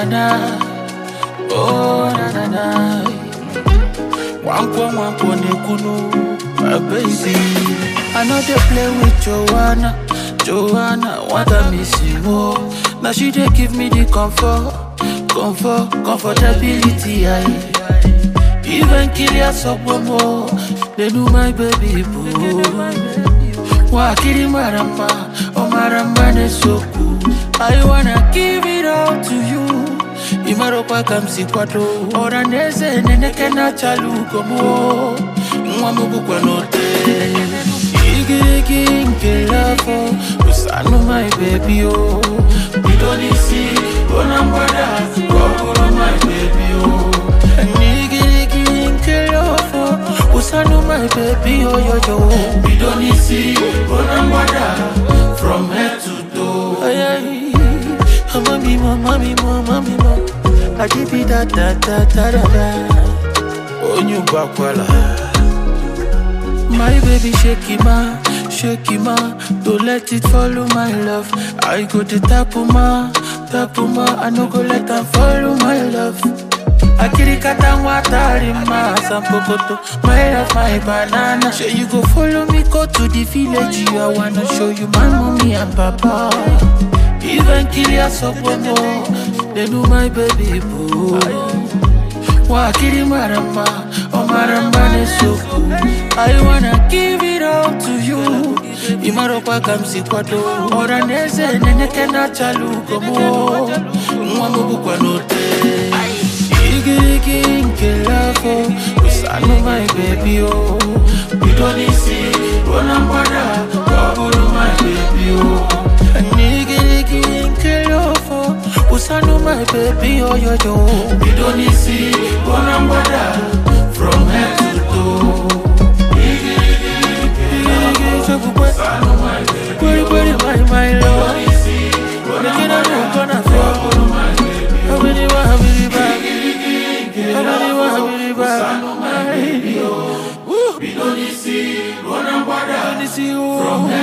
na. Oh, na na na. Wampo nekunu, my baby. I know they play with Joanna, what I miss you more. Now she dey give me the comfortability. Even kill ya more. They do my baby boo. Wakiri maramba, oh maramba ne soku. I wanna give it all to you. Imaropa kamsikwato, ora neze neneke na chalu komo. Mwamubu kwa note. Igirigi nkelafo, usano my baby oh. Bidonisi, onambada, kokoro my baby oh. Igirigi nkelafo, usano my baby oh yo yo. Bidonisi, onambada, from head to toe. Ay, mami mo. I give you da. Onyu bakwala. My baby shake ma, don't let it follow my love. I go to tapuma, I no go let them follow my love. Akirikata watarima, sampokoto, my love, my banana. Sure you go follow me, go to the village. I wanna show you my mommy and papa. Even kill ya sopomo, they do my baby boo. Wakiri maramba, oh maramba ne soku. I wanna give it all to you. Imaropa kamsikwato, ora neze neneke na chalu komo. Mwamubu kwa note. Igirigi nkelafo, usano my baby oh. Bidonisi, onambada, kokoro my baby oh. Igirigi nkelafo, usano my baby oh yo yo. Bidonisi, onambada, from head to toe. Usano my baby oh. My love. Making a look on a floor. How many Bidonisi, from